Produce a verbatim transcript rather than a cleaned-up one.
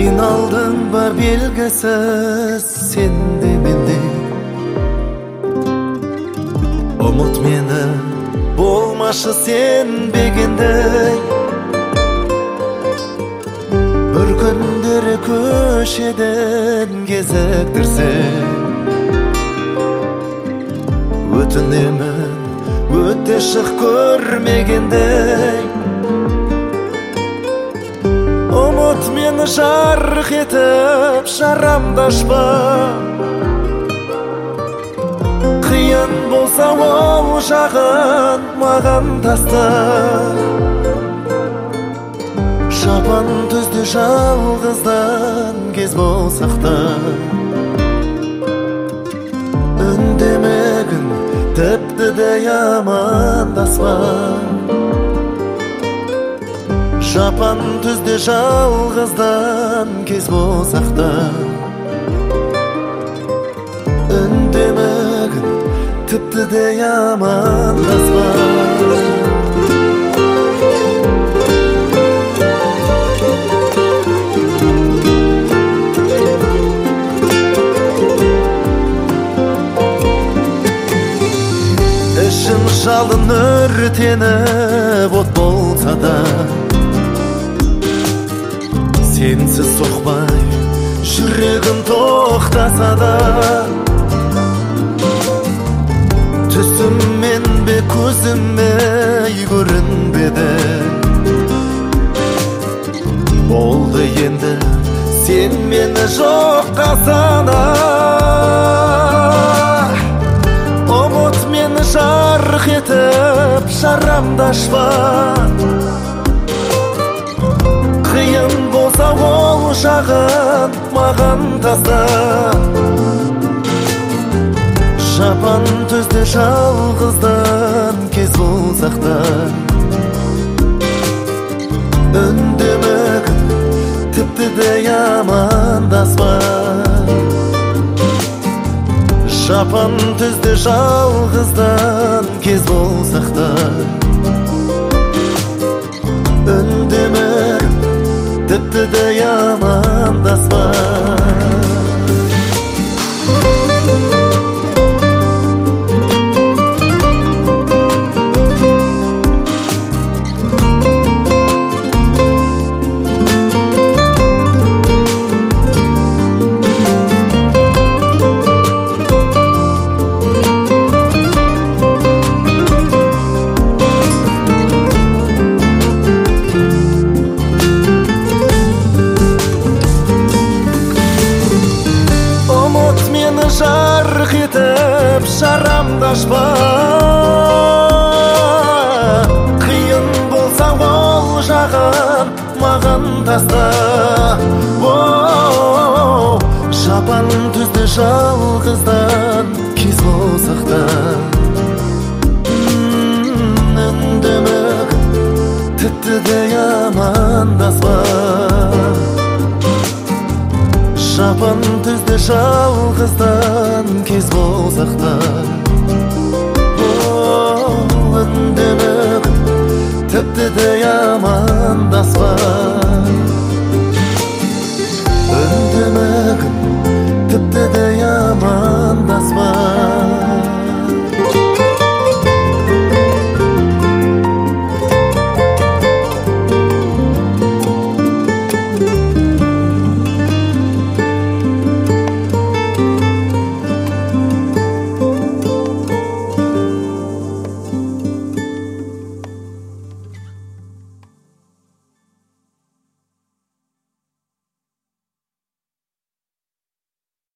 Kıyınaldın бар белгісіз сенде менде. Ұмыт мені болмашы сенбегендей. Bir күндері көшеден кезіктірсең, өтінемін өте шық көрмегендей. Ұмыт мені жарық етіп шарамды ашпа. Қиын болса ол жағын маған таста. Шапан түзді жалғыздан кез болсақ та, үндемегін тіпті де амандаспа. Шапан түзді жалғыздан кез болсақ та, үндемегін тіпті де амандаспа. Ішім жалын өртеніп от болса да, сенсіз соқпай жүрегім тоқтаса да, түсіммен бе көзіме көрінбеді. Болды енді сен мені жоққа сана. Ұмыт мені жарық етіп шарамды ашпа. Қиын болса ол жағын маған таста. Шапан түзде жалғыздан кез болсақ та, үндемегін тіпті де амандаспа. Шапан түзде жалғыздан кез болсақ та, үндемегін тіпті де амандаспа. Жарық етіп шарамды ашпа. Қиын болса ол жағын маған таста. Шапан түзді жалғыздан кез болсақ та, үндемегін тіпті де амандаспа. Шапан түзді жалғыздан кез болсақ та, үндемегін тіпті де амандаспа.